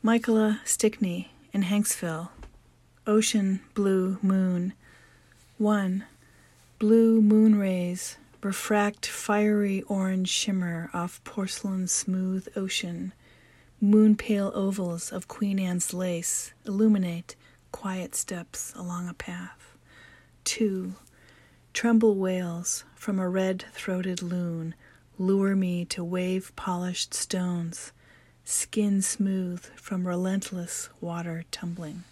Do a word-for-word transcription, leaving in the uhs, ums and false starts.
Michaela Stickney in Hanksville. Ocean blue moon. One. Blue moon rays refract fiery orange shimmer off porcelain smooth ocean. Moon pale ovals of Queen Anne's lace illuminate quiet steps along a path. Two. Tremble wails from a red-throated loon lure me to wave-polished stones, skin smooth from relentless water tumbling.